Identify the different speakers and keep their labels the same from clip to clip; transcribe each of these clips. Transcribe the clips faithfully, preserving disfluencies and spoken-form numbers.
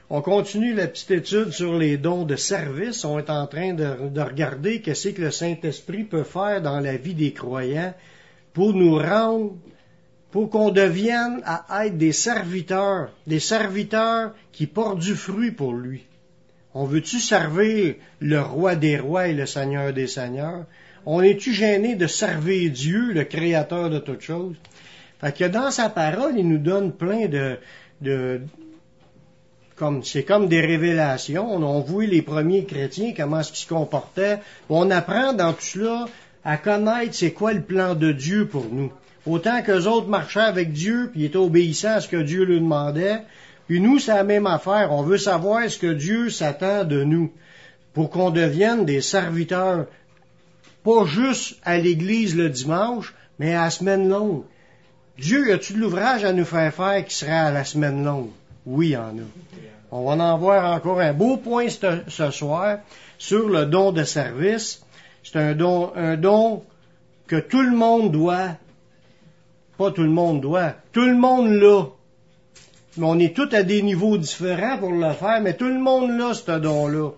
Speaker 1: On continue la petite étude sur les dons de service. On est en train de, de regarder qu'est-ce que le Saint-Esprit peut faire dans la vie des croyants pour nous rendre, pour qu'on devienne à être des serviteurs, des serviteurs qui portent du fruit pour lui. On veut-tu servir le roi des rois et le seigneur des seigneurs? On est-tu gêné de servir Dieu, le créateur de toutes choses? Fait que dans sa parole, il nous donne plein de, de comme, c'est comme des révélations. On a vu les premiers chrétiens, comment est-ce qu'ils se comportaient. On apprend dans tout cela à connaître c'est quoi le plan de Dieu pour nous. Autant qu'eux autres marchaient avec Dieu, puis étaient obéissants à ce que Dieu leur demandait. Puis nous, c'est la même affaire. On veut savoir ce que Dieu s'attend de nous pour qu'on devienne des serviteurs, pas juste à l'église le dimanche, mais à la semaine longue. Dieu, a-tu de l'ouvrage à nous faire faire qui sera à la semaine longue? Oui, il y en a. On va en voir encore un beau point ce, ce soir sur le don de service. C'est un don, un don que tout le monde doit, pas tout le monde doit, tout le monde l'a. Mais on est tous à des niveaux différents pour le faire, mais tout le monde l'a, ce don-là.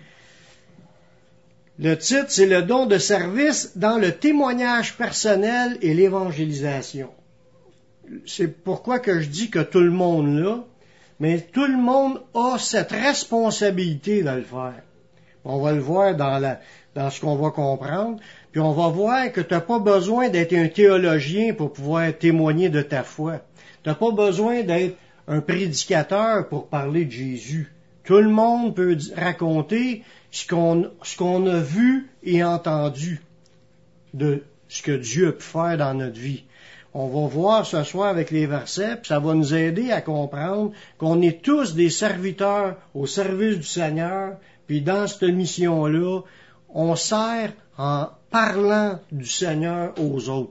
Speaker 1: Le titre, c'est le don de service dans le témoignage personnel et l'évangélisation. C'est pourquoi que je dis que tout le monde l'a. Mais tout le monde a cette responsabilité de le faire. On va le voir dans, la, dans ce qu'on va comprendre. Puis on va voir que tu n'as pas besoin d'être un théologien pour pouvoir témoigner de ta foi. Tu n'as pas besoin d'être un prédicateur pour parler de Jésus. Tout le monde peut raconter ce qu'on, ce qu'on a vu et entendu de ce que Dieu a pu faire dans notre vie. On va voir ce soir avec les versets, puis ça va nous aider à comprendre qu'on est tous des serviteurs au service du Seigneur, puis dans cette mission-là, on sert en parlant du Seigneur aux autres.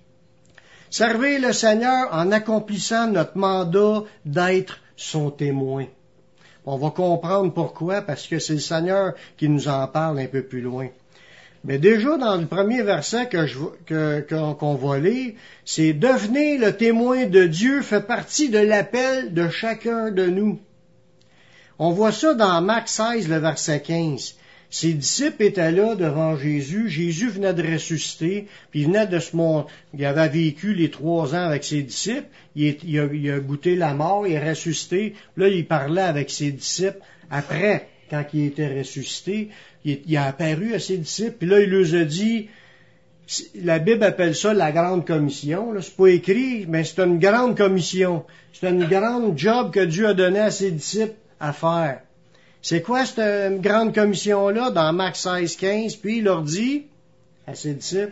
Speaker 1: Servir le Seigneur en accomplissant notre mandat d'être son témoin. On va comprendre pourquoi, parce que c'est le Seigneur qui nous en parle un peu plus loin. Mais déjà, dans le premier verset que je, que, que, qu'on va lire, c'est « Devenez le témoin de Dieu fait partie de l'appel de chacun de nous. » On voit ça dans Marc seize, le verset quinze. Ses disciples étaient là devant Jésus. Jésus venait de ressusciter, puis il venait de se montrer. Il avait vécu les trois ans avec ses disciples. Il, est, il, a, il a goûté la mort, il est ressuscité. Là, il parlait avec ses disciples après, quand il était ressuscité. Il, il a apparu à ses disciples, puis là, il leur a dit, la Bible appelle ça la grande commission, là, c'est pas écrit, mais c'est une grande commission. C'est une grande job que Dieu a donné à ses disciples à faire. C'est quoi cette grande commission-là dans Marc seize, quinze? Puis il leur dit à ses disciples,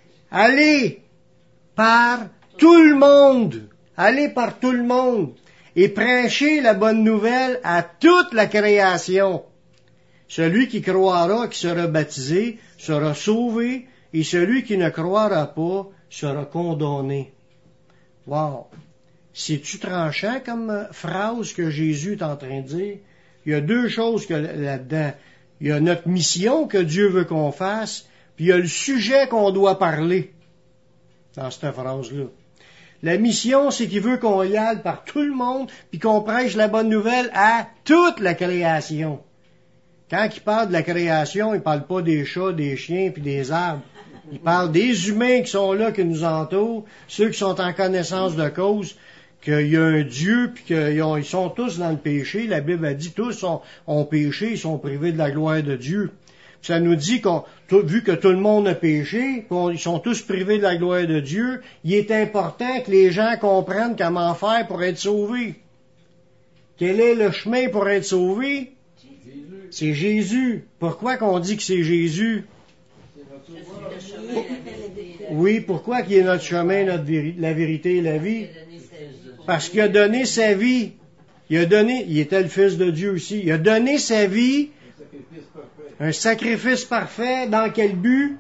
Speaker 1: allez par tout le monde, allez par tout le monde et prêchez la bonne nouvelle à toute la création. Celui qui croira, qui sera baptisé, sera sauvé, et celui qui ne croira pas sera condamné. Wow! C'est-tu tranchant comme phrase que Jésus est en train de dire? Il y a deux choses que là-dedans. Il y a notre mission que Dieu veut qu'on fasse, puis il y a le sujet qu'on doit parler dans cette phrase-là. La mission, c'est qu'il veut qu'on y aille par tout le monde, puis qu'on prêche la bonne nouvelle à toute la création. Quand il parle de la création, il ne parle pas des chats, des chiens puis des arbres. Il parle des humains qui sont là, qui nous entourent, ceux qui sont en connaissance de cause, qu'il y a un Dieu puis qu'ils ont, ils sont tous dans le péché. La Bible a dit tous ont, ont péché, ils sont privés de la gloire de Dieu. Puis ça nous dit qu'on, tout, vu que tout le monde a péché, ils sont tous privés de la gloire de Dieu, il est important que les gens comprennent comment faire pour être sauvés. Quel est le chemin pour être sauvé? C'est Jésus. Pourquoi qu'on dit que c'est Jésus? Oui, pourquoi qu'il est notre chemin, notre véri- la vérité et la vie? Parce qu'il a donné sa vie. Il a donné, il était le Fils de Dieu aussi. Il a donné sa vie, un sacrifice parfait. Dans quel but?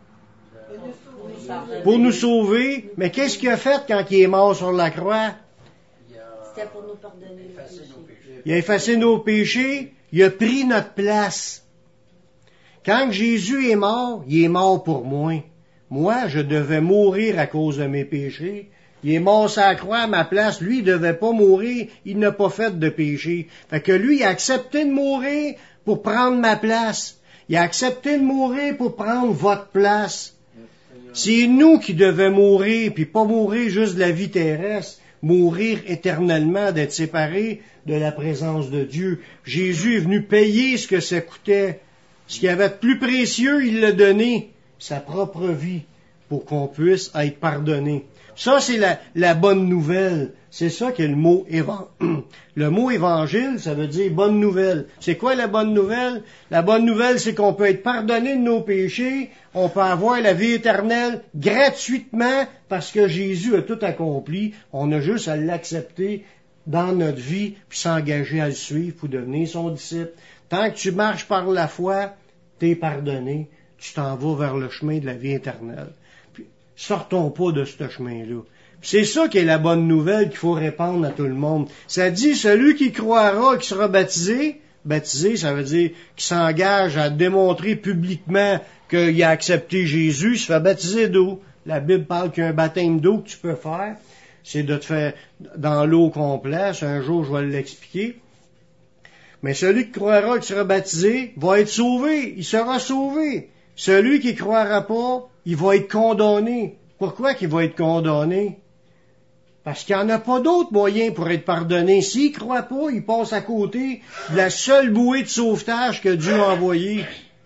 Speaker 1: Pour nous sauver. Mais qu'est-ce qu'il a fait quand il est mort sur la croix?
Speaker 2: C'était pour nous pardonner nos péchés.
Speaker 1: Il a effacé nos péchés. Il a pris notre place. Quand Jésus est mort, il est mort pour moi. Moi, je devais mourir à cause de mes péchés. Il est mort sur la croix à ma place. Lui, il devait pas mourir. Il n'a pas fait de péché. Fait que lui, il a accepté de mourir pour prendre ma place. Il a accepté de mourir pour prendre votre place. C'est nous qui devions mourir, puis pas mourir juste de la vie terrestre, mourir éternellement, d'être séparés de la présence de Dieu. Jésus est venu payer ce que ça coûtait. Ce qu'il y avait de plus précieux, il l'a donné, sa propre vie, pour qu'on puisse être pardonné. Ça, c'est la, la bonne nouvelle. C'est ça qu'est le mot évangile. Le mot évangile, ça veut dire bonne nouvelle. C'est quoi la bonne nouvelle? La bonne nouvelle, c'est qu'on peut être pardonné de nos péchés, on peut avoir la vie éternelle gratuitement parce que Jésus a tout accompli. On a juste à l'accepter dans notre vie, puis s'engager à le suivre pour devenir son disciple. Tant que tu marches par la foi, t'es pardonné, tu t'en vas vers le chemin de la vie éternelle. Puis, sortons pas de ce chemin-là. C'est ça qui est la bonne nouvelle qu'il faut répandre à tout le monde. Ça dit, celui qui croira, qui sera baptisé, baptisé, ça veut dire qu'il s'engage à démontrer publiquement qu'il a accepté Jésus, il se fait baptiser d'eau. La Bible parle qu'il y a un baptême d'eau que tu peux faire, c'est de te faire dans l'eau complète. Un jour, je vais l'expliquer. Mais celui qui croira, qui sera baptisé, va être sauvé. Il sera sauvé. Celui qui ne croira pas, il va être condamné. Pourquoi qu'il va être condamné? Parce qu'il n'y en a pas d'autre moyen pour être pardonné. S'il ne croit pas, il passe à côté de la seule bouée de sauvetage que Dieu a envoyée.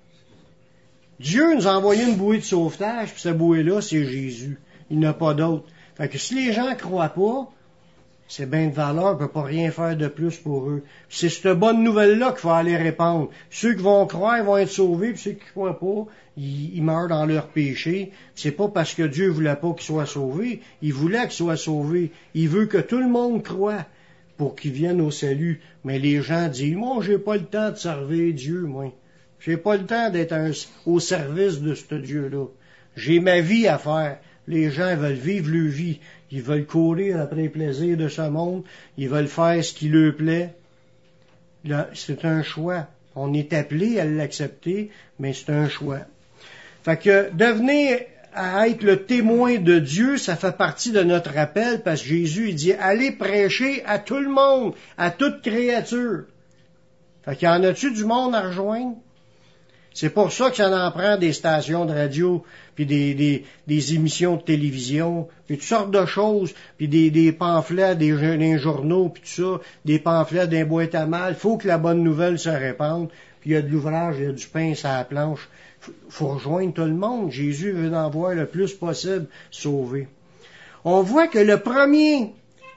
Speaker 1: Dieu nous a envoyé une bouée de sauvetage, puis cette bouée-là, c'est Jésus. Il n'y en a pas d'autre. Fait que si les gens ne croient pas, c'est bien de valeur, on ne peut pas rien faire de plus pour eux. C'est cette bonne nouvelle-là qu'il faut aller répandre. Ceux qui vont croire, ils vont être sauvés, puis ceux qui ne croient pas, ils, ils meurent dans leur péché. C'est pas parce que Dieu voulait pas qu'ils soient sauvés. Il voulait qu'ils soient sauvés. Il veut que tout le monde croie pour qu'ils viennent au salut. Mais les gens disent, moi, j'ai pas le temps de servir Dieu, moi. J'ai pas le temps d'être un, au service de ce Dieu-là. J'ai ma vie à faire. Les gens veulent vivre leur vie. Ils veulent courir après les plaisirs de ce monde. Ils veulent faire ce qui leur plaît. Là, c'est un choix. On est appelé à l'accepter, mais c'est un choix. Fait que devenir à être le témoin de Dieu, ça fait partie de notre appel, parce que Jésus, il dit, allez prêcher à tout le monde, à toute créature. Fait qu'il y en a-tu du monde à rejoindre? C'est pour ça que ça en prend des stations de radio, puis des, des, des émissions de télévision, puis toutes sortes de choses, puis des, des pamphlets, des, des journaux, puis tout ça, des pamphlets d'un boîte à mal. Il faut que la bonne nouvelle se répande, puis il y a de l'ouvrage, il y a du pain sur la planche. Il faut rejoindre tout le monde. Jésus veut en voir le plus possible sauvé. On voit que le premier,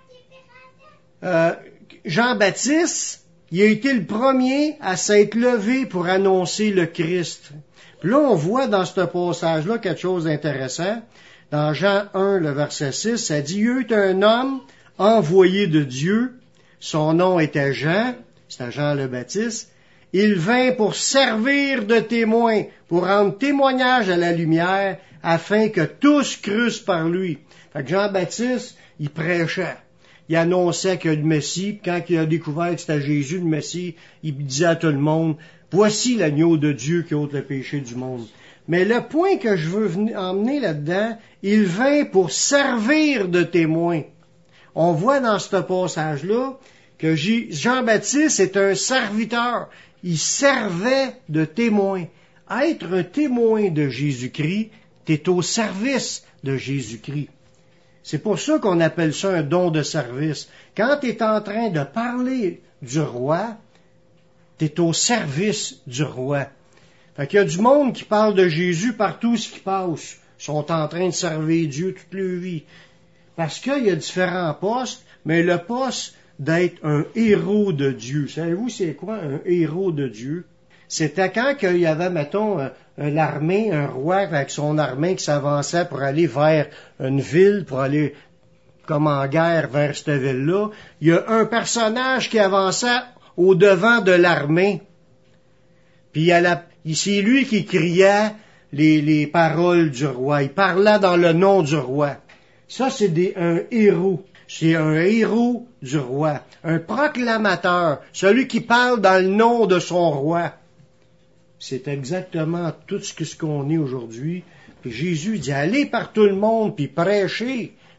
Speaker 1: euh, Jean-Baptiste, il a été le premier à s'être levé pour annoncer le Christ. Puis là, on voit dans ce passage-là quelque chose d'intéressant. Dans Jean un, le verset six, ça dit, il y a un homme envoyé de Dieu. Son nom était Jean. C'était Jean le Baptiste. Il vint pour servir de témoin, pour rendre témoignage à la lumière, afin que tous crussent par lui. Fait que Jean-Baptiste, il prêchait. Il annonçait que le Messie, quand il a découvert que c'était Jésus le Messie, il disait à tout le monde, voici l'agneau de Dieu qui ôte le péché du monde. Mais le point que je veux emmener là-dedans, il vint pour servir de témoin. On voit dans ce passage-là que Jean-Baptiste est un serviteur. Il servait de témoin. Être un témoin de Jésus-Christ, t'es au service de Jésus-Christ. C'est pour ça qu'on appelle ça un don de service. Quand tu es en train de parler du roi, tu es au service du roi. Fait qu'il y a du monde qui parle de Jésus partout ce qui passe. Ils sont en train de servir Dieu toute leur vie. Parce qu'il y a différents postes, mais le poste d'être un héros de Dieu. Savez-vous c'est quoi un héros de Dieu? C'était quand il y avait, mettons, l'armée, un roi avec son armée qui s'avançait pour aller vers une ville, pour aller comme en guerre vers cette ville-là. Il y a un personnage qui avançait au devant de l'armée. Puis c'est lui qui criait les, les paroles du roi. Il parlait dans le nom du roi. Ça, c'est des, un héros. C'est un héros du roi. Un proclamateur. Celui qui parle dans le nom de son roi. C'est exactement tout ce qu'on est aujourd'hui. Puis Jésus dit, allez par tout le monde, puis prêchez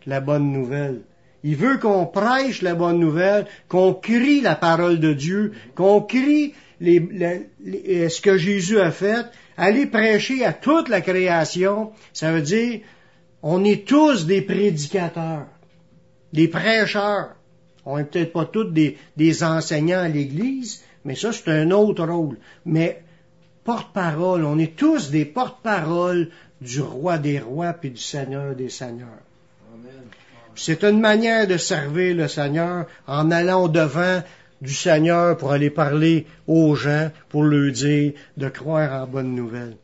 Speaker 1: la bonne nouvelle. Il veut qu'on prêche la bonne nouvelle, qu'on crie la parole de Dieu, qu'on crie les, les, les, ce que Jésus a fait, aller prêcher à toute la création. Ça veut dire, on est tous des prédicateurs, des prêcheurs. On n'est peut-être pas tous des, des enseignants à l'Église, mais ça, c'est un autre rôle. Mais porte-parole, on est tous des porte-parole du roi des rois puis du Seigneur des seigneurs. Amen. C'est une manière de servir le Seigneur en allant devant du Seigneur pour aller parler aux gens, pour leur dire de croire en bonne nouvelle.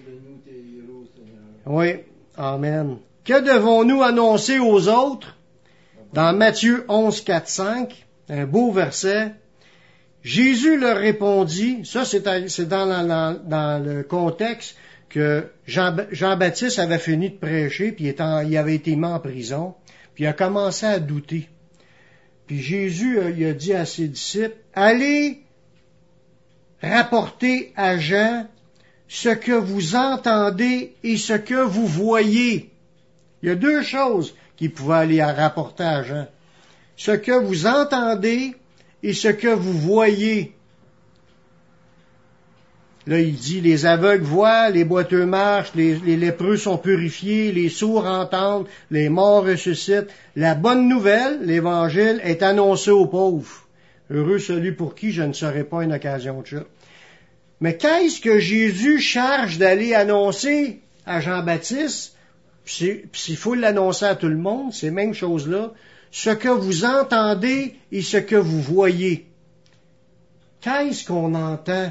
Speaker 1: Oui, amen. Que devons-nous annoncer aux autres? Dans Matthieu onze, quatre, cinq, un beau verset, Jésus leur répondit, ça c'est, à, c'est dans, la, dans, dans le contexte que Jean, Jean-Baptiste avait fini de prêcher, puis il, était en, il avait été mis en prison, puis il a commencé à douter. Puis Jésus il a dit à ses disciples, allez rapporter à Jean ce que vous entendez et ce que vous voyez. Il y a deux choses qu'il pouvait aller à rapporter à Jean. Ce que vous entendez et ce que vous voyez. Là, il dit, les aveugles voient, les boiteux marchent, les, les lépreux sont purifiés, les sourds entendent, les morts ressuscitent. La bonne nouvelle, l'Évangile, est annoncée aux pauvres. Heureux celui pour qui je ne serai pas une occasion de ça. Mais qu'est-ce que Jésus charge d'aller annoncer à Jean-Baptiste? Puis s'il faut l'annoncer à tout le monde, ces mêmes choses-là. Ce que vous entendez et ce que vous voyez. Qu'est-ce qu'on entend?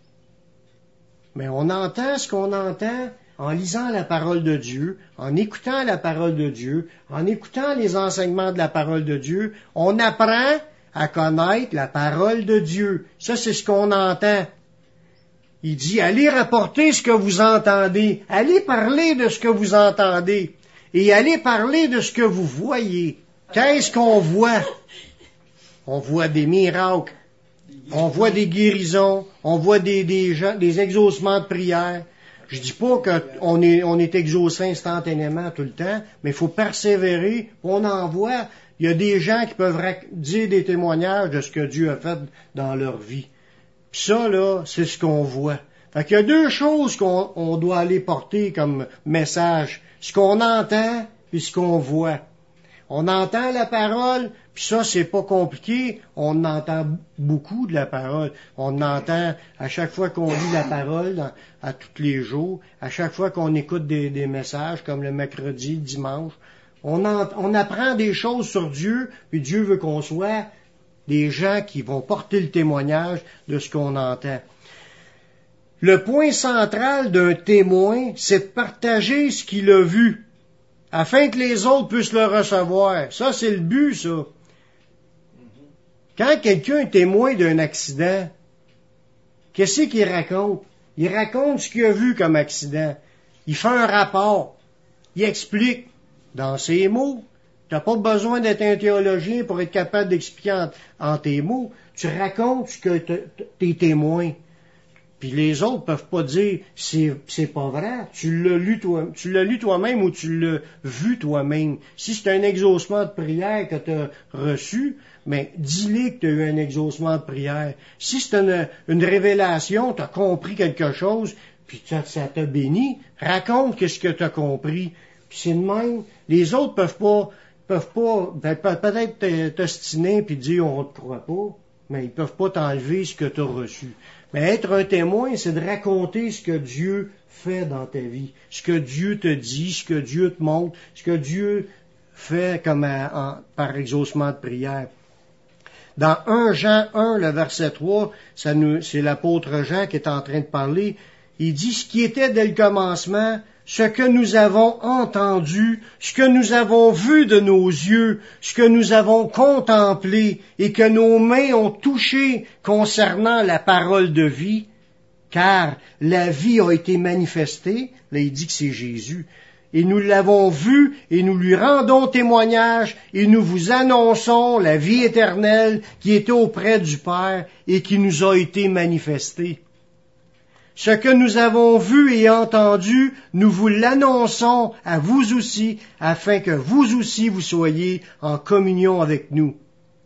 Speaker 1: Mais on entend ce qu'on entend en lisant la parole de Dieu, en écoutant la parole de Dieu, en écoutant les enseignements de la parole de Dieu. On apprend à connaître la parole de Dieu. Ça, c'est ce qu'on entend. Il dit, allez rapporter ce que vous entendez. Allez parler de ce que vous entendez. Et allez parler de ce que vous voyez. Qu'est-ce qu'on voit? On voit des miracles. On voit des guérisons, on voit des, des, gens, des exaucements de prière. Je dis pas qu'on est, on est exaucé instantanément tout le temps, mais il faut persévérer. On en voit. Il y a des gens qui peuvent dire des témoignages de ce que Dieu a fait dans leur vie. Puis ça, là, c'est ce qu'on voit. Fait qu'il y a deux choses qu'on on doit aller porter comme message. Ce qu'on entend et ce qu'on voit. On entend la parole, puis ça, c'est pas compliqué. On entend beaucoup de la parole. On entend à chaque fois qu'on lit la parole, à, à tous les jours, à chaque fois qu'on écoute des, des messages, comme le mercredi, le dimanche. On, en, on apprend des choses sur Dieu, puis Dieu veut qu'on soit des gens qui vont porter le témoignage de ce qu'on entend. Le point central d'un témoin, c'est de partager ce qu'il a vu, afin que les autres puissent le recevoir. Ça, c'est le but, ça. Quand quelqu'un est témoin d'un accident, qu'est-ce qu'il raconte? Il raconte ce qu'il a vu comme accident. Il fait un rapport. Il explique dans ses mots. Tu n'as pas besoin d'être un théologien pour être capable d'expliquer en, en tes mots. Tu racontes ce que t'es témoin. Puis les autres peuvent pas dire c'est c'est pas vrai. Tu l'as lu toi, tu l'as lu toi-même ou tu l'as vu toi-même. Si c'est un exaucement de prière que tu as reçu, mais dis-lui que tu as eu un exaucement de prière. Si c'est une, une révélation, tu as compris quelque chose, puis ça, ça t'a béni, raconte qu'est-ce que tu as compris. Puis c'est de même. Les autres peuvent pas peuvent pas ben, peut-être t'ostiner puis dire on ne te croit pas, mais ils peuvent pas t'enlever ce que tu as reçu. Mais être un témoin, c'est de raconter ce que Dieu fait dans ta vie, ce que Dieu te dit, ce que Dieu te montre, ce que Dieu fait comme à, en, par exaucement de prière. Dans un Jean un, le verset trois, ça nous, c'est l'apôtre Jean qui est en train de parler. Il dit ce qui était dès le commencement, ce que nous avons entendu, ce que nous avons vu de nos yeux, ce que nous avons contemplé et que nos mains ont touché concernant la parole de vie, car la vie a été manifestée, là il dit que c'est Jésus, et nous l'avons vu et nous lui rendons témoignage et nous vous annonçons la vie éternelle qui était auprès du Père et qui nous a été manifestée. Ce que nous avons vu et entendu, nous vous l'annonçons à vous aussi, afin que vous aussi vous soyez en communion avec nous.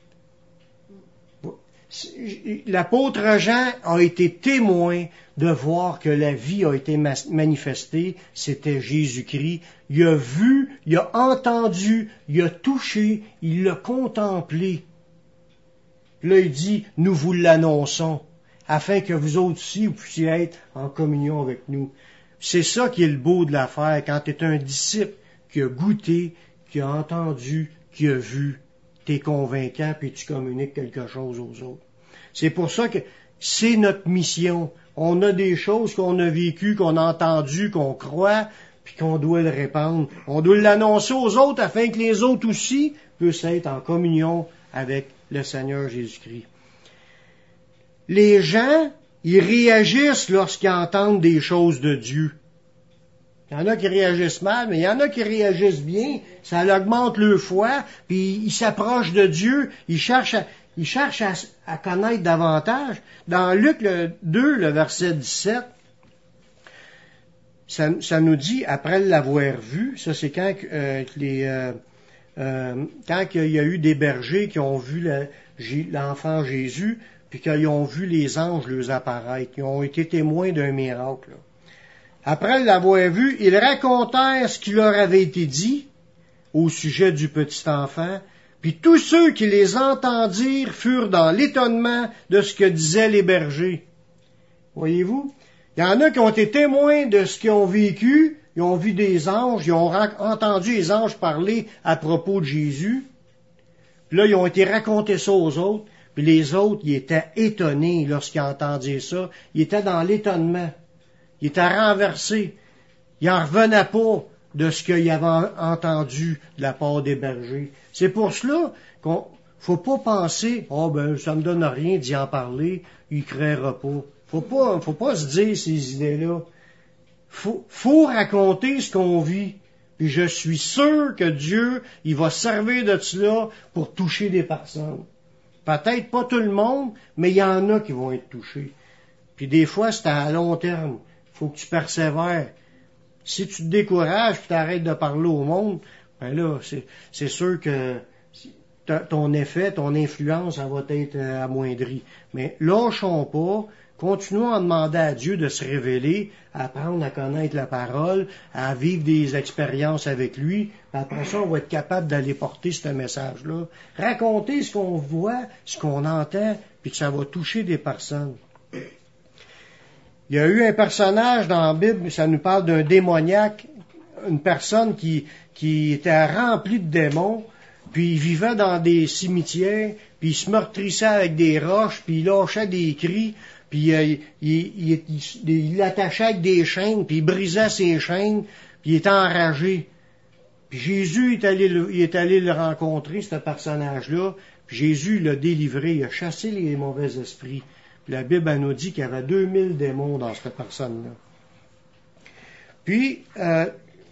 Speaker 1: L'apôtre Jean a été témoin de voir que la vie a été manifestée, c'était Jésus-Christ. Il a vu, il a entendu, il a touché, il l'a contemplé. Là, il dit, nous vous l'annonçons, afin que vous autres aussi, vous puissiez être en communion avec nous. C'est ça qui est le beau de l'affaire, quand tu es un disciple qui a goûté, qui a entendu, qui a vu, tu es convaincant, puis tu communiques quelque chose aux autres. C'est pour ça que c'est notre mission. On a des choses qu'on a vécues, qu'on a entendues, qu'on croit, puis qu'on doit le répandre. On doit l'annoncer aux autres afin que les autres aussi puissent être en communion avec le Seigneur Jésus-Christ. Les gens, ils réagissent lorsqu'ils entendent des choses de Dieu. Il y en a qui réagissent mal, mais il y en a qui réagissent bien. Ça augmente leur foi, puis ils s'approchent de Dieu, ils cherchent à, ils cherchent à, à connaître davantage. Dans Luc le deux, le verset dix-sept, ça, ça nous dit, après l'avoir vu, ça c'est quand euh, les... Euh, Euh, quand il y a eu des bergers qui ont vu le, l'enfant Jésus, puis qu'ils ont vu les anges leur apparaître, ils ont été témoins d'un miracle. Là. Après l'avoir vu, ils racontèrent ce qui leur avait été dit au sujet du petit enfant, puis tous ceux qui les entendirent furent dans l'étonnement de ce que disaient les bergers. Voyez-vous? Il y en a qui ont été témoins de ce qu'ils ont vécu. Ils ont vu des anges, ils ont entendu les anges parler à propos de Jésus. Puis là, ils ont été raconter ça aux autres. Puis les autres, ils étaient étonnés lorsqu'ils entendaient ça. Ils étaient dans l'étonnement. Ils étaient renversés. Ils n'en revenaient pas de ce qu'ils avaient entendu de la part des bergers. C'est pour cela qu'on faut pas penser, « Oh, ben, ça me donne rien d'y en parler, il ne créera pas. » Faut pas, faut pas se dire ces idées-là. Faut, faut raconter ce qu'on vit. Puis je suis sûr que Dieu, il va servir de cela pour toucher des personnes. Peut-être pas tout le monde, mais il y en a qui vont être touchés. Puis des fois, c'est à long terme. Faut que tu persévères. Si tu te décourages et tu arrêtes de parler au monde, ben là, c'est, c'est sûr que ton effet, ton influence, ça va être amoindrie. Mais lâchons pas. Continuons à demander à Dieu de se révéler, à apprendre à connaître la parole, à vivre des expériences avec lui. Après ça, on va être capable d'aller porter ce message-là. Raconter ce qu'on voit, ce qu'on entend, puis que ça va toucher des personnes. Il y a eu un personnage dans la Bible, ça nous parle d'un démoniaque, une personne qui, qui était remplie de démons, puis il vivait dans des cimetières, puis il se meurtrissait avec des roches, puis il lâchait des cris, puis euh, il, il, il, il, il l'attachait avec des chaînes, puis il brisait ses chaînes, puis il était enragé. Puis Jésus est allé le, il est allé le rencontrer, ce personnage-là, puis Jésus l'a délivré, il a chassé les mauvais esprits. Puis la Bible elle nous dit qu'il y avait deux mille démons dans cette personne-là. Puis, euh,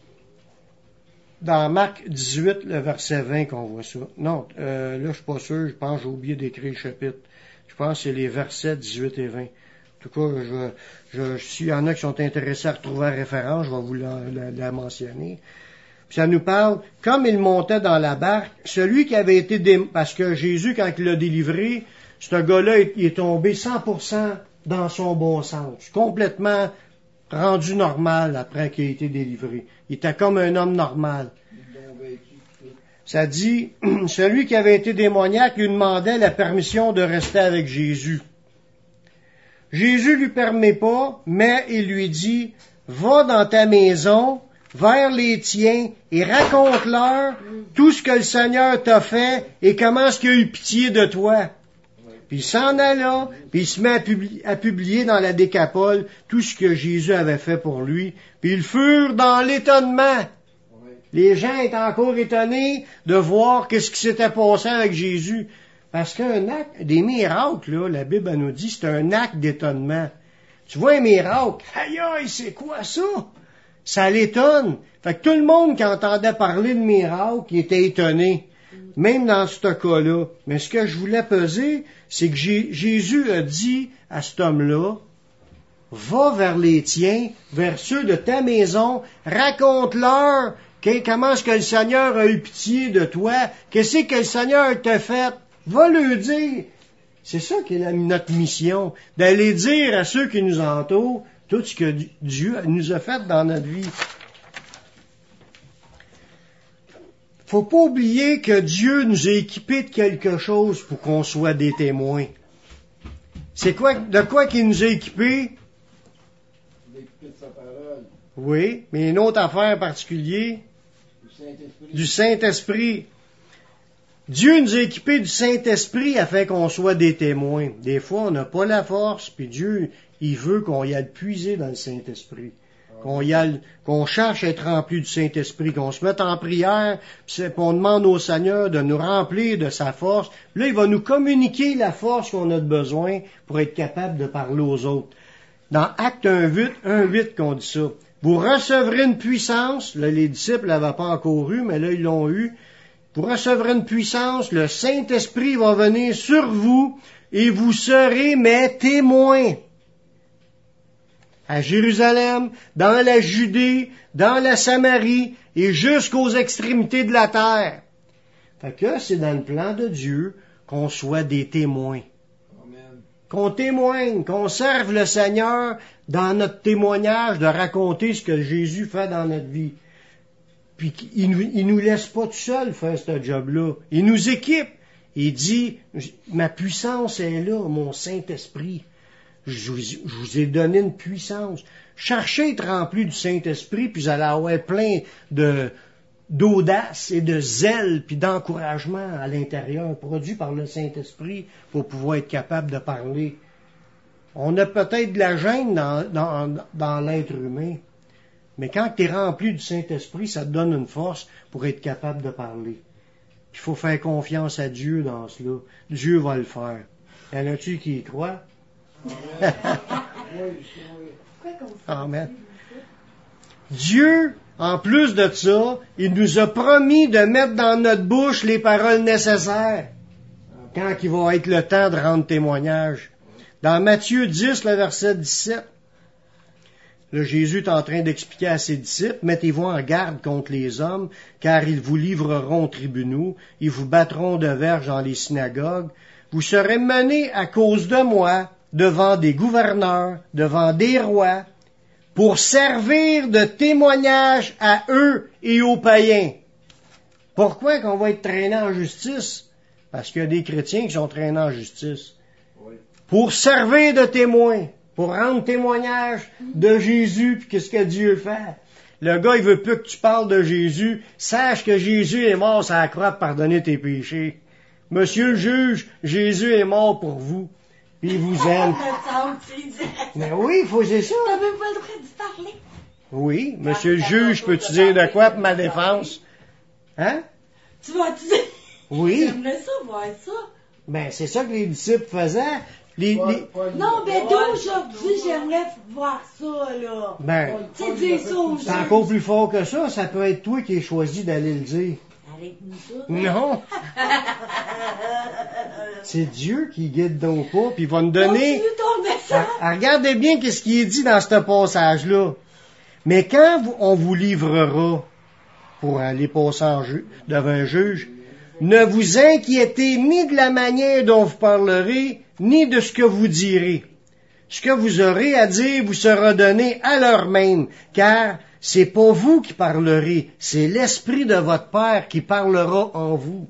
Speaker 1: dans Marc dix-huit, le verset vingt qu'on voit ça. Non, euh, là je suis pas sûr, je pense que j'ai oublié d'écrire le chapitre. Je pense que c'est les versets dix-huit et vingt. En tout cas, je, je, s'il y en a qui sont intéressés à retrouver la référence, je vais vous la, la, la mentionner. Puis ça nous parle, comme il montait dans la barque, celui qui avait été... Dé... Parce que Jésus, quand il l'a délivré, ce gars-là, il est tombé cent pour cent dans son bon sens. Complètement rendu normal après qu'il ait été délivré. Il était comme un homme normal. Ça dit, celui qui avait été démoniaque lui demandait la permission de rester avec Jésus. Jésus lui permet pas, mais il lui dit, va dans ta maison, vers les tiens, et raconte-leur tout ce que le Seigneur t'a fait et comment est-ce qu'il a eu pitié de toi. Puis il s'en alla, puis il se met à publier, à publier dans la Décapole tout ce que Jésus avait fait pour lui. Puis ils furent dans l'étonnement. Les gens étaient encore étonnés de voir qu'est-ce qui s'était passé avec Jésus. Parce qu'un acte, des miracles, là, la Bible nous dit, c'est un acte d'étonnement. Tu vois un miracle, aïe aïe, c'est quoi ça? Ça l'étonne. Fait que tout le monde qui entendait parler de miracles, il était étonné. Même dans ce cas-là. Mais ce que je voulais peser, c'est que Jésus a dit à cet homme-là, Va vers les tiens, vers ceux de ta maison, raconte-leur que, comment est-ce que le Seigneur a eu pitié de toi, qu'est-ce que le Seigneur t'a fait. Va le dire. C'est ça qui est la, notre mission, d'aller dire à ceux qui nous entourent tout ce que Dieu nous a fait dans notre vie. Faut pas oublier que Dieu nous a équipés de quelque chose pour qu'on soit des témoins. C'est quoi, de quoi qu'il nous a équipés?
Speaker 3: D'écouter de sa parole.
Speaker 1: Oui, mais une autre affaire particulière,
Speaker 3: Du Saint-Esprit.
Speaker 1: du Saint-Esprit. Dieu nous a équipés du Saint-Esprit afin qu'on soit des témoins. Des fois, on n'a pas la force, puis Dieu, il veut qu'on y aille puiser dans le Saint-Esprit. Qu'on y aille, qu'on cherche à être rempli du Saint-Esprit, qu'on se mette en prière, puis on demande au Seigneur de nous remplir de sa force. Là, il va nous communiquer la force qu'on a besoin pour être capable de parler aux autres. Dans Acte un huit qu'on dit ça. Vous recevrez une puissance, là, les disciples l'avaient pas encore eu, mais là, ils l'ont eu. Vous recevrez une puissance, le Saint-Esprit va venir sur vous, et vous serez mes témoins. À Jérusalem, dans la Judée, dans la Samarie et jusqu'aux extrémités de la terre. Fait que c'est dans le plan de Dieu qu'on soit des témoins.
Speaker 3: Amen.
Speaker 1: Qu'on témoigne, qu'on serve le Seigneur dans notre témoignage de raconter ce que Jésus fait dans notre vie. Puis il nous, il nous laisse pas tout seul faire ce job-là. Il nous équipe. Il dit, ma puissance est là, mon Saint-Esprit. Je vous, je vous ai donné une puissance. Cherchez à être rempli du Saint-Esprit, puis vous allez avoir plein de, d'audace et de zèle, puis d'encouragement à l'intérieur, produit par le Saint-Esprit, pour pouvoir être capable de parler. On a peut-être de la gêne dans, dans, dans l'être humain, mais quand tu es rempli du Saint-Esprit, ça te donne une force pour être capable de parler. Il faut faire confiance à Dieu dans cela. Dieu va le faire. Y en a-tu qui y croient? Amen. Dieu, en plus de ça, il nous a promis de mettre dans notre bouche les paroles nécessaires quand il va être le temps de rendre témoignage. Dans Matthieu dix, le verset dix-sept, là, Jésus est en train d'expliquer à ses disciples, mettez-vous en garde contre les hommes, car ils vous livreront aux tribunaux, ils vous battront de verges dans les synagogues, vous serez menés à cause de moi devant des gouverneurs, devant des rois, pour servir de témoignage à eux et aux païens. Pourquoi qu'on va être traîné en justice? Parce qu'il y a des chrétiens qui sont traînés en justice.
Speaker 3: Oui.
Speaker 1: Pour servir de témoins, pour rendre témoignage de Jésus, puis qu'est-ce que Dieu fait. Le gars, il veut plus que tu parles de Jésus. Sache que Jésus est mort sur la croix pour pardonner tes péchés. Monsieur le juge, Jésus est mort pour vous. Puis il vous aime. Mais oui, il faut c'est ça.
Speaker 2: T'as même pas le droit de parler.
Speaker 1: Oui, monsieur le juge, peux-tu dire de quoi pour ma défense? Hein?
Speaker 2: Tu vas te dire.
Speaker 1: Oui.
Speaker 2: J'aimerais ça, voir ça.
Speaker 1: Ben, c'est ça que les disciples faisaient. Les,
Speaker 3: Pas-
Speaker 1: les...
Speaker 3: pas une-
Speaker 2: Non, mais d'aujourd'hui, j'aimerais voir ça, là.
Speaker 1: Ben,
Speaker 2: Tu sais, dire ça aux
Speaker 1: c'est
Speaker 2: gens.
Speaker 1: encore plus fort que ça. Ça peut être toi qui ai choisi d'aller le dire.
Speaker 2: Arrête-nous ça.
Speaker 1: Non. C'est Dieu qui guide nos pas, puis il va nous donner...
Speaker 2: Continue ton message.
Speaker 1: Ah, regardez bien qu'est-ce qui est dit dans ce passage-là. Mais quand vous- on vous livrera pour aller passer en ju- devant un juge, ne vous inquiétez ni de la manière dont vous parlerez, ni de ce que vous direz. Ce que vous aurez à dire vous sera donné à l'heure même, car c'est pas vous qui parlerez, c'est l'Esprit de votre Père qui parlera en vous.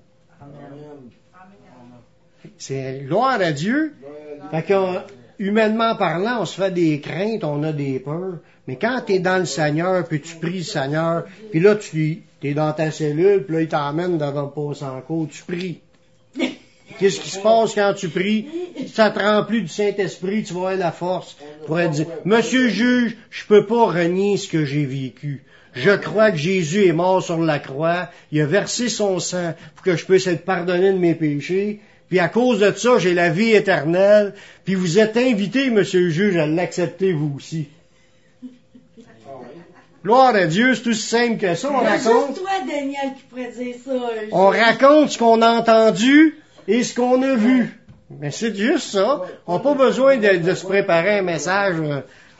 Speaker 1: C'est gloire à Dieu. Fait que, humainement parlant, on se fait des craintes, on a des peurs. Mais quand tu es dans le Seigneur, puis tu pries le Seigneur, puis là, tu es dans ta cellule, puis là, il t'emmène devant le passe en cours, tu pries. Qu'est-ce qui se passe quand tu pries? Ça te remplit du Saint-Esprit, tu vas avoir la force pour être dire, Monsieur le juge, je peux pas renier ce que j'ai vécu. Je crois que Jésus est mort sur la croix, il a versé son sang pour que je puisse être pardonné de mes péchés, puis à cause de ça, j'ai la vie éternelle, puis vous êtes invité, Monsieur le juge, à l'accepter vous aussi. Gloire à Dieu, c'est aussi simple que ça, on
Speaker 2: Il y a
Speaker 1: raconte.
Speaker 2: juste toi, Daniel, qui pourrait dire ça. un
Speaker 1: On
Speaker 2: jour.
Speaker 1: raconte ce qu'on a entendu et ce qu'on a vu. Mais c'est juste ça. On n'a pas besoin de, de se préparer un message.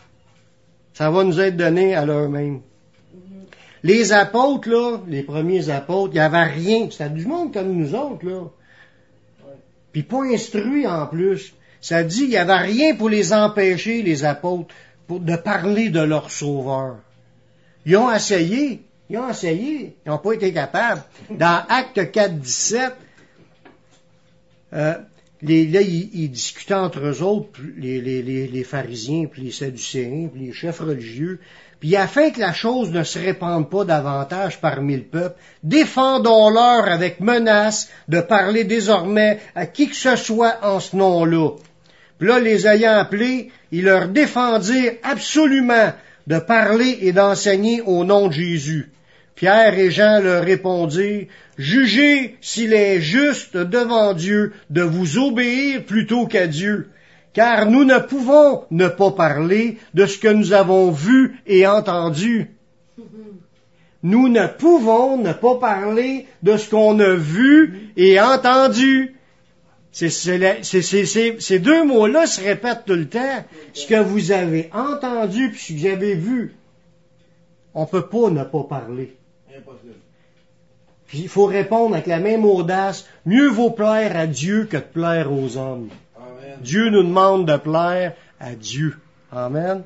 Speaker 1: Ça va nous être donné à l'heure même. Les apôtres, là, les premiers apôtres, il n'y avait rien. C'était du monde comme nous autres, là. Puis pas instruits en plus. Ça dit, il n'y avait rien pour les empêcher, les apôtres, pour, de parler de leur sauveur. Ils ont essayé. Ils ont essayé. Ils n'ont pas été capables. Dans Actes quatre, dix-sept, euh, les, là, ils, ils discutaient entre eux autres, les, les, les, les pharisiens, puis les sadducéens, puis les chefs religieux. Puis afin que la chose ne se répande pas davantage parmi le peuple, défendons-leur avec menace de parler désormais à qui que ce soit en ce nom-là. Puis là, les ayant appelés, ils leur défendirent absolument de parler et d'enseigner au nom de Jésus. Pierre et Jean leur répondirent, « Jugez s'il est juste devant Dieu de vous obéir plutôt qu'à Dieu. Car nous ne pouvons ne pas parler de ce que nous avons vu et entendu. » Nous ne pouvons ne pas parler de ce qu'on a vu et entendu. C'est, c'est la, c'est, c'est, c'est, ces deux mots-là se répètent tout le temps. Ce que vous avez entendu puis ce que vous avez vu, on peut pas ne pas parler.
Speaker 3: Impossible.
Speaker 1: Puis il faut répondre avec la même audace, mieux vaut plaire à Dieu que de plaire aux hommes.
Speaker 3: Amen.
Speaker 1: Dieu nous demande de plaire à Dieu. Amen.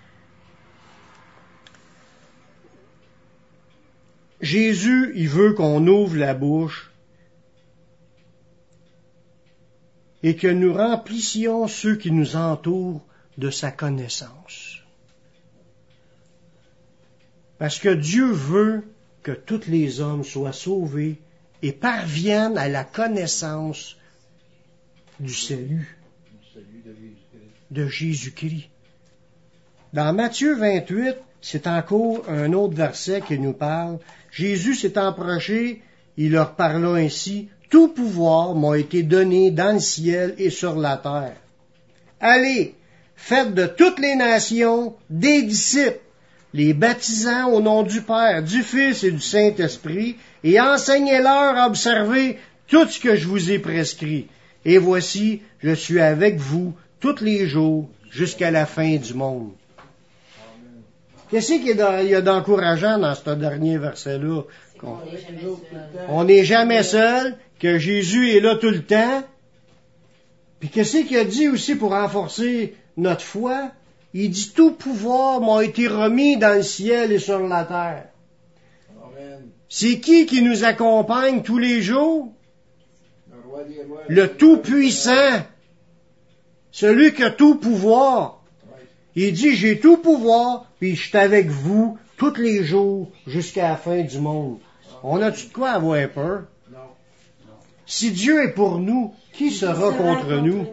Speaker 1: Jésus, il veut qu'on ouvre la bouche et que nous remplissions ceux qui nous entourent de sa connaissance. Parce que Dieu veut que tous les hommes soient sauvés et parviennent à la connaissance du salut de Jésus-Christ. Dans Matthieu vingt-huit, c'est encore un autre verset qui nous parle. Jésus s'est approché, il leur parla ainsi, « Tout pouvoir m'a été donné dans le ciel et sur la terre. Allez, faites de toutes les nations des disciples, les baptisant au nom du Père, du Fils et du Saint-Esprit, et enseignez-leur à observer tout ce que je vous ai prescrit. Et voici, je suis avec vous tous les jours jusqu'à la fin du monde. » Qu'est-ce qu'il y a d'encourageant dans ce dernier verset-là? Qu'on... On n'est jamais seul, que Jésus est là tout le temps. Puis qu'est-ce qu'il a dit aussi pour renforcer notre foi? Il dit, tout pouvoir m'a été remis dans le ciel et sur la terre.
Speaker 3: Amen.
Speaker 1: C'est qui qui nous accompagne tous les jours?
Speaker 3: Le roi des rois.
Speaker 1: Le Tout-Puissant. Celui qui a tout pouvoir. Il dit, j'ai tout pouvoir, puis je suis avec vous tous les jours jusqu'à la fin du monde. On a-tu de quoi avoir peur?
Speaker 3: Non.
Speaker 1: Si Dieu est pour nous, qui sera contre nous?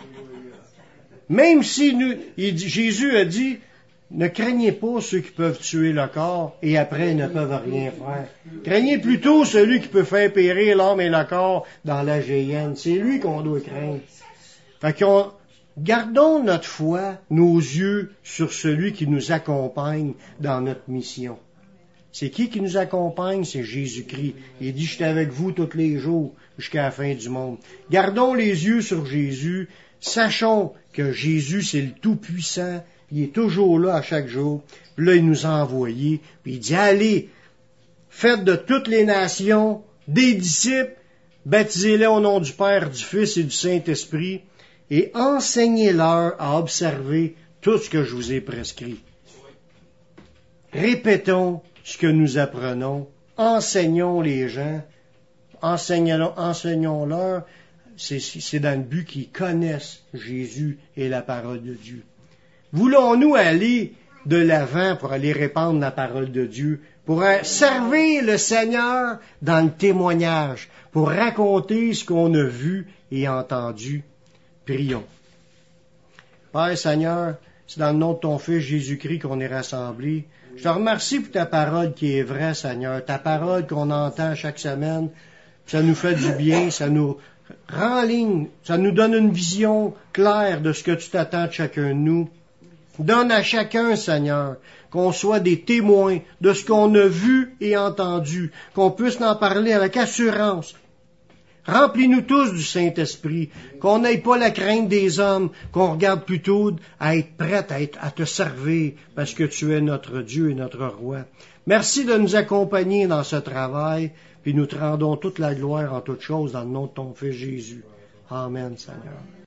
Speaker 1: Même si nous, il dit, Jésus a dit, ne craignez pas ceux qui peuvent tuer le corps et après ils ne peuvent rien faire. Craignez plutôt celui qui peut faire périr l'âme et le corps dans la géhenne. C'est lui qu'on doit craindre. Fait qu'on, gardons notre foi, nos yeux sur celui qui nous accompagne dans notre mission. C'est qui qui nous accompagne? C'est Jésus-Christ. Il dit, je suis avec vous tous les jours jusqu'à la fin du monde. Gardons les yeux sur Jésus. Sachons que Jésus, c'est le Tout-Puissant. Il est toujours là à chaque jour. Puis là, il nous a envoyés. Puis il dit, allez, faites de toutes les nations des disciples, baptisez-les au nom du Père, du Fils et du Saint-Esprit, et enseignez-leur à observer tout ce que je vous ai prescrit. Répétons ce que nous apprenons, enseignons les gens, enseignons, enseignons-leur, c'est, c'est dans le but qu'ils connaissent Jésus et la parole de Dieu. Voulons-nous aller de l'avant pour aller répandre la parole de Dieu, pour servir le Seigneur dans le témoignage, pour raconter ce qu'on a vu et entendu? Prions. Père Seigneur, c'est dans le nom de ton Fils Jésus-Christ qu'on est rassemblés. Je te remercie pour ta parole qui est vraie, Seigneur. Ta parole qu'on entend chaque semaine, ça nous fait du bien, ça nous renligne, ça nous donne une vision claire de ce que tu t'attends de chacun de nous. Donne à chacun, Seigneur, qu'on soit des témoins de ce qu'on a vu et entendu, qu'on puisse en parler avec assurance. Remplis-nous tous du Saint-Esprit, qu'on n'ait pas la crainte des hommes, qu'on regarde plutôt à être prêt à, être, à te servir, parce que tu es notre Dieu et notre Roi. Merci de nous accompagner dans ce travail, puis nous te rendons toute la gloire en toutes choses dans le nom de ton Fils Jésus. Amen, Seigneur.